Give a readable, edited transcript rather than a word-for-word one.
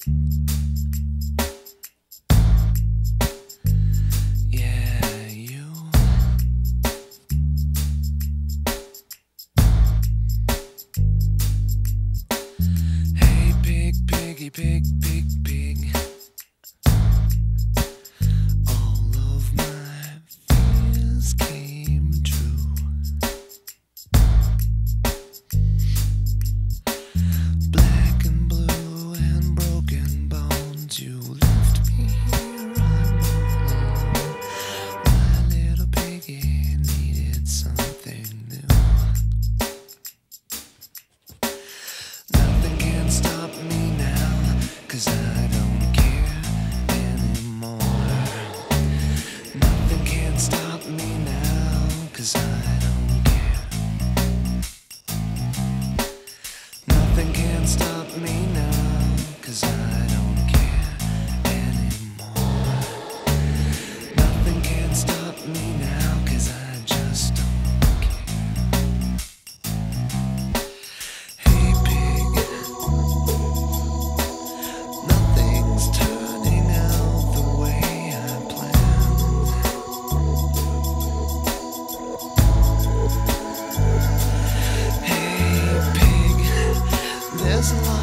Yeah, you. Hey, pig, piggy, pig, pig, pig. All of my fears came true. Black and blue and broken bones, you left me here on my own. My little piggy needed something new. Nothing can stop me now, 'cause I don't care anymore. Nothing can stop me now, 'cause I don't care. Nothing can stop me now, 'cause I don't care anymore. Nothing can stop me now, 'cause I just don't care. Hey pig, nothing's turning out the way I planned. Hey pig, there's a lot